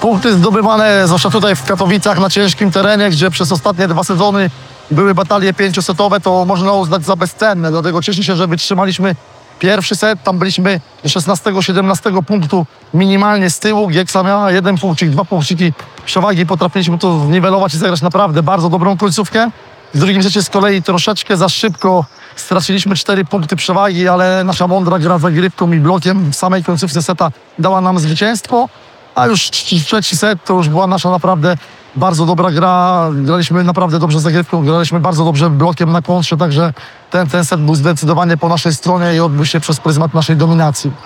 Punkty zdobywane, zwłaszcza tutaj w Katowicach, na ciężkim terenie, gdzie przez ostatnie 2 sezony były batalie 5-setowe, to można uznać za bezcenne. Dlatego cieszę się, że wytrzymaliśmy pierwszy set. Tam byliśmy 16-17 punktu minimalnie z tyłu. Gieksa miała 1 punkcik, 2 punkciki przewagi. Potrafiliśmy to zniwelować i zagrać naprawdę bardzo dobrą końcówkę. W drugim secie z kolei troszeczkę za szybko straciliśmy 4 punkty przewagi, ale nasza mądra gra zagrywką i blokiem w samej końcówce seta dała nam zwycięstwo. A już trzeci set to już była nasza naprawdę bardzo dobra gra. Graliśmy naprawdę dobrze zagrywką, graliśmy bardzo dobrze blokiem na kontrze, także ten set był zdecydowanie po naszej stronie i odbył się przez pryzmat naszej dominacji.